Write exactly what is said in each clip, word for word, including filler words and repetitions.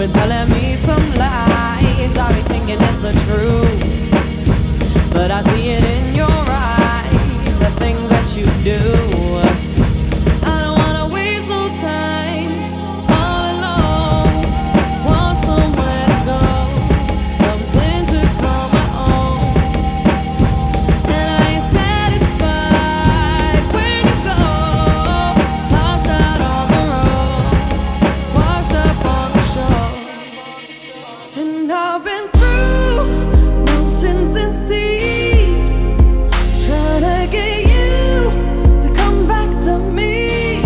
been telling me some lies. I be thinking it's the truth, but I see it in your eyes, the things that you do. I don't wanna waste no time all alone. Want somewhere to go, something to call my own. And I ain't satisfied when you go, lost out on the road, washed up on the shore. And I've been through mountains and seas, trying to get you to come back to me.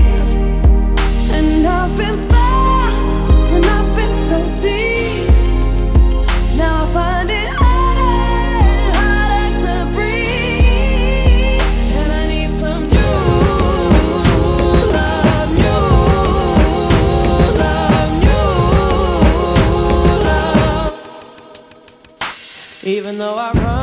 And I've been far and I've been so deep. Now I find it harder and harder to breathe. And I need some new love, new love, new love. Even though I run